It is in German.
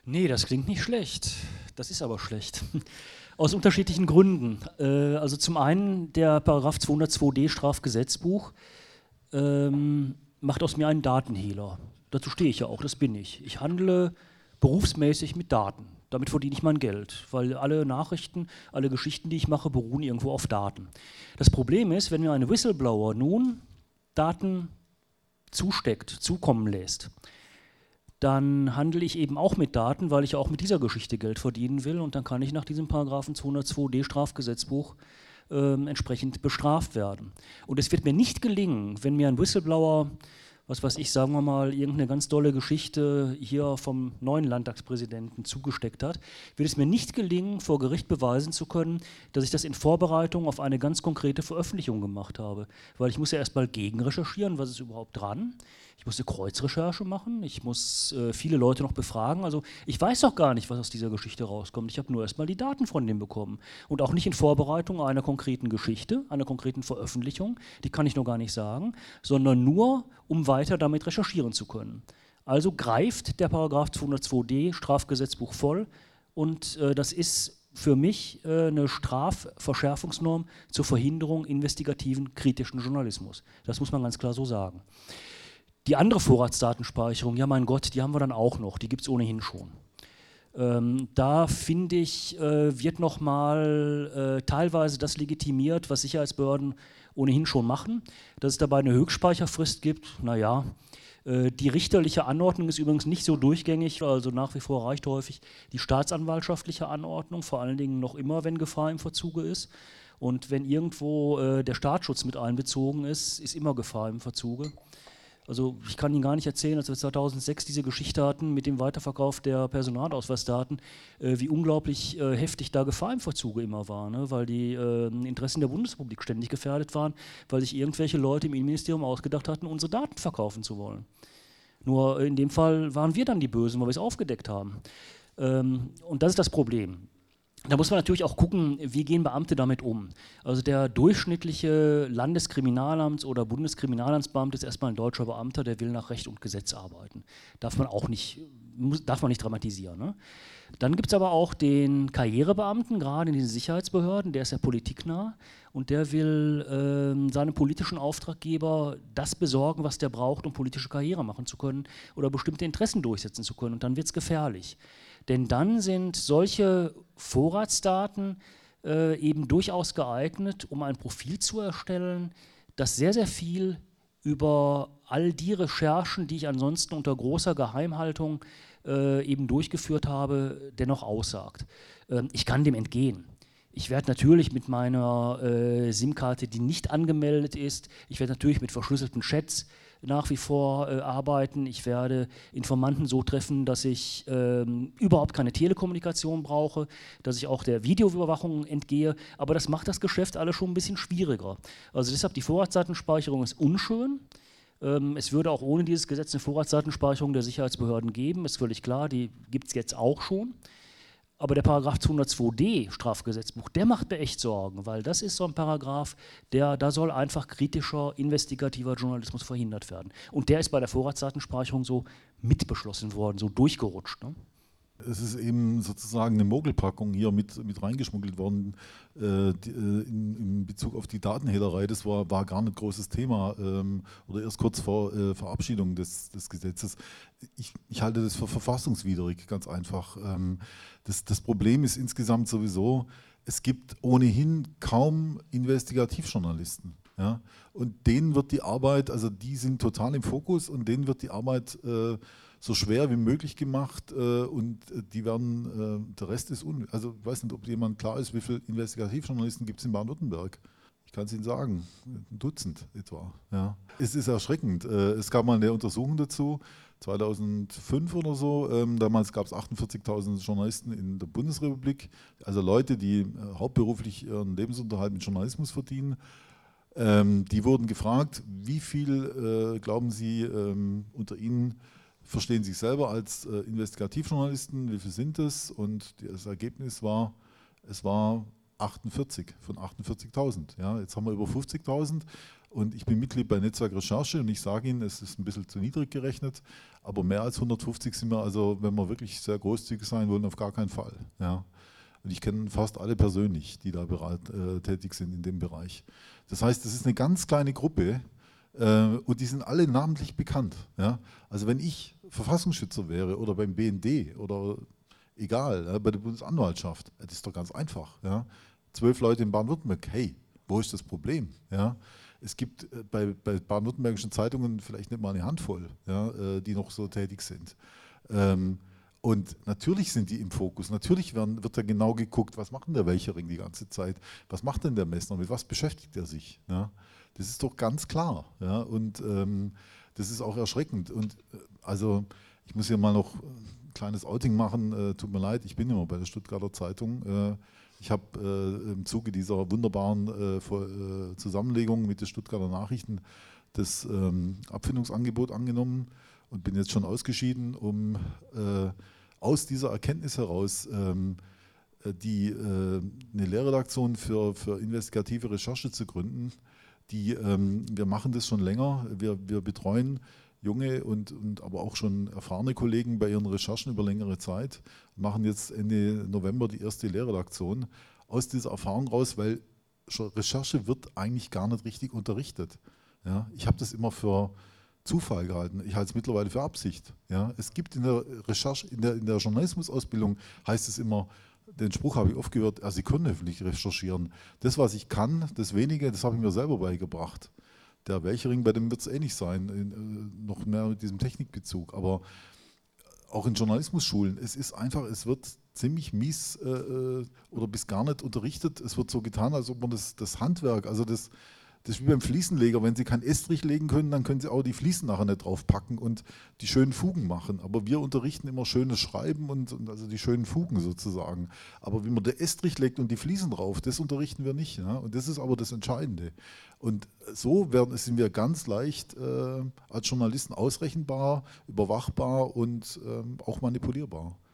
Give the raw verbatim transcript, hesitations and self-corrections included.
Nee, das klingt nicht schlecht. Das ist aber schlecht. Aus unterschiedlichen Gründen. Äh, also zum einen der Paragraph zweihundertzwei d Strafgesetzbuch ähm, macht aus mir einen Datenhehler. Dazu stehe ich ja auch, das bin ich. Ich handle berufsmäßig mit Daten. Damit verdiene ich mein Geld, weil alle Nachrichten, alle Geschichten, die ich mache, beruhen irgendwo auf Daten. Das Problem ist, wenn mir ein Whistleblower nun Daten zusteckt, zukommen lässt, dann handle ich eben auch mit Daten, weil ich ja auch mit dieser Geschichte Geld verdienen will, und dann kann ich nach diesem Paragraphen zweihundertzwei d Strafgesetzbuch äh, entsprechend bestraft werden. Und es wird mir nicht gelingen, wenn mir ein Whistleblower, was weiß ich, sagen wir mal, irgendeine ganz dolle Geschichte hier vom neuen Landtagspräsidenten zugesteckt hat, wird es mir nicht gelingen, vor Gericht beweisen zu können, dass ich das in Vorbereitung auf eine ganz konkrete Veröffentlichung gemacht habe. Weil ich muss ja erstmal gegenrecherchieren, was ist überhaupt dran. Ich muss eine Kreuzrecherche machen, ich muss äh, viele Leute noch befragen. Also ich weiß doch gar nicht, was aus dieser Geschichte rauskommt. Ich habe nur erstmal die Daten von dem bekommen. Und auch nicht in Vorbereitung einer konkreten Geschichte, einer konkreten Veröffentlichung, die kann ich noch gar nicht sagen, sondern nur, um weiter damit recherchieren zu können. Also greift der Paragraph zweihundertzwei d Strafgesetzbuch voll, und äh, das ist für mich äh, eine Strafverschärfungsnorm zur Verhinderung investigativen, kritischen Journalismus. Das muss man ganz klar so sagen. Die andere Vorratsdatenspeicherung, ja mein Gott, die haben wir dann auch noch, die gibt es ohnehin schon. Ähm, da finde ich, äh, wird nochmal äh, teilweise das legitimiert, was Sicherheitsbehörden ohnehin schon machen, dass es dabei eine Höchstspeicherfrist gibt. Naja, äh, die richterliche Anordnung ist übrigens nicht so durchgängig, also nach wie vor reicht häufig die staatsanwaltschaftliche Anordnung, vor allen Dingen noch immer, wenn Gefahr im Verzuge ist. Und wenn irgendwo äh, der Staatsschutz mit einbezogen ist, ist immer Gefahr im Verzuge. Also ich kann Ihnen gar nicht erzählen, als wir zweitausendsechs diese Geschichte hatten mit dem Weiterverkauf der Personalausweisdaten, äh, wie unglaublich äh, heftig da Gefahr im Verzuge immer war, ne? Weil die äh, Interessen der Bundesrepublik ständig gefährdet waren, weil sich irgendwelche Leute im Innenministerium ausgedacht hatten, unsere Daten verkaufen zu wollen. Nur in dem Fall waren wir dann die Bösen, weil wir es aufgedeckt haben. Ähm, und das ist das Problem. Da muss man natürlich auch gucken, wie gehen Beamte damit um. Also der durchschnittliche Landeskriminalamts- oder Bundeskriminalamtsbeamte ist erstmal ein deutscher Beamter, der will nach Recht und Gesetz arbeiten. Darf man auch nicht, muss, darf man nicht dramatisieren. Ne? Dann gibt es aber auch den Karrierebeamten, gerade in den Sicherheitsbehörden, der ist ja politiknah und der will äh, seinem politischen Auftraggeber das besorgen, was der braucht, um politische Karriere machen zu können oder bestimmte Interessen durchsetzen zu können. Und dann wird es gefährlich. Denn dann sind solche Vorratsdaten äh, eben durchaus geeignet, um ein Profil zu erstellen, das sehr, sehr viel über all die Recherchen, die ich ansonsten unter großer Geheimhaltung äh, eben durchgeführt habe, dennoch aussagt. Ähm, ich kann dem entgehen. Ich werde natürlich mit meiner äh, SIM-Karte, die nicht angemeldet ist, ich werde natürlich mit verschlüsselten Chats nach wie vor äh, arbeiten. Ich werde Informanten so treffen, dass ich ähm, überhaupt keine Telekommunikation brauche, dass ich auch der Videoüberwachung entgehe. Aber das macht das Geschäft alles schon ein bisschen schwieriger. Also deshalb die Vorratsdatenspeicherung ist unschön. Ähm, es würde auch ohne dieses Gesetz eine Vorratsdatenspeicherung der Sicherheitsbehörden geben, ist völlig klar, die gibt es jetzt auch schon. Aber der Paragraph zweihundertzwei d Strafgesetzbuch, der macht mir echt Sorgen, weil das ist so ein Paragraph, der, da soll einfach kritischer, investigativer Journalismus verhindert werden. Und der ist bei der Vorratsdatenspeicherung so mitbeschlossen worden, so durchgerutscht. Ne? Es ist eben sozusagen eine Mogelpackung hier mit, mit reingeschmuggelt worden äh, die, äh, in, in Bezug auf die Datenhehlerei. Das war, war gar nicht großes Thema ähm, oder erst kurz vor äh, Verabschiedung des, des Gesetzes. Ich, ich halte das für verfassungswidrig, ganz einfach. Ähm, das, das Problem ist insgesamt sowieso, es gibt ohnehin kaum Investigativjournalisten. Ja? Und denen wird die Arbeit, also die sind total im Fokus und denen wird die Arbeit äh, so schwer wie möglich gemacht äh, und die werden, äh, der Rest ist un... Also ich weiß nicht, ob jemand klar ist, wie viele Investigativjournalisten gibt es in Baden-Württemberg. Ich kann es Ihnen sagen, ein Dutzend etwa. Ja. Es ist erschreckend. Äh, es gab mal eine Untersuchung dazu, zweitausendfünf oder so. Ähm, damals gab es achtundvierzigtausend Journalisten in der Bundesrepublik, also Leute, die äh, hauptberuflich ihren Lebensunterhalt mit Journalismus verdienen. Ähm, die wurden gefragt, wie viel, äh, glauben Sie, ähm, unter Ihnen verstehen sich selber als äh, Investigativjournalisten, wie viel sind es? Und das Ergebnis war, es war achtundvierzig von achtundvierzigtausend. Ja, jetzt haben wir über fünfzigtausend. Und ich bin Mitglied bei Netzwerk Recherche und ich sage Ihnen, es ist ein bisschen zu niedrig gerechnet, aber mehr als hundertfünfzig sind wir, also wenn wir wirklich sehr großzügig sein wollen, auf gar keinen Fall. Ja. Und ich kenne fast alle persönlich, die da berat, äh, tätig sind in dem Bereich. Das heißt, es ist eine ganz kleine Gruppe äh, und die sind alle namentlich bekannt. Ja. Also wenn ich Verfassungsschützer wäre oder beim B N D oder egal, ja, bei der Bundesanwaltschaft, das ist doch ganz einfach. Ja. Zwölf Leute in Baden-Württemberg, hey, wo ist das Problem? Ja. Es gibt bei, bei baden-württembergischen Zeitungen vielleicht nicht mal eine Handvoll, ja, die noch so tätig sind. Ähm, und natürlich sind die im Fokus, natürlich werden, wird da genau geguckt, was macht denn der Welchering die ganze Zeit, was macht denn der Messner, mit was beschäftigt er sich. Ja? Das ist doch ganz klar, ja? Und ähm, das ist auch erschreckend. Und äh, also ich muss hier mal noch ein kleines Outing machen, äh, tut mir leid, ich bin immer bei der Stuttgarter Zeitung. Äh, Ich habe äh, im Zuge dieser wunderbaren äh, äh, Zusammenlegung mit den Stuttgarter Nachrichten das ähm, Abfindungsangebot angenommen und bin jetzt schon ausgeschieden, um äh, aus dieser Erkenntnis heraus ähm, die, äh, eine Lehrredaktion für, für investigative Recherche zu gründen. Die, ähm, wir machen das schon länger, wir, wir betreuen junge und, und aber auch schon erfahrene Kollegen bei ihren Recherchen über längere Zeit, machen jetzt Ende November die erste Lehrredaktion aus dieser Erfahrung raus, weil Recherche wird eigentlich gar nicht richtig unterrichtet. Ja, ich habe das immer für Zufall gehalten, ich halte es mittlerweile für Absicht. Ja, es gibt in der Recherche, in der, in der Journalismusausbildung heißt es immer, den Spruch habe ich oft gehört, also Sie können öffentlich recherchieren. Das, was ich kann, das Wenige, das habe ich mir selber beigebracht. Der Welchering, bei dem wird es ähnlich sein, in, äh, noch mehr mit diesem Technikbezug. Aber auch in Journalismusschulen, es ist einfach, es wird ziemlich mies äh, oder bis gar nicht unterrichtet. Es wird so getan, als ob man das, das Handwerk, also das, das ist wie beim Fliesenleger, wenn Sie keinen Estrich legen können, dann können Sie auch die Fliesen nachher nicht drauf packen und die schönen Fugen machen. Aber wir unterrichten immer schönes Schreiben und, und also die schönen Fugen sozusagen. Aber wie man den Estrich legt und die Fliesen drauf, das unterrichten wir nicht. Ja? Und das ist aber das Entscheidende. Und so werden, sind wir ganz leicht äh, als Journalisten ausrechenbar, überwachbar und äh, auch manipulierbar.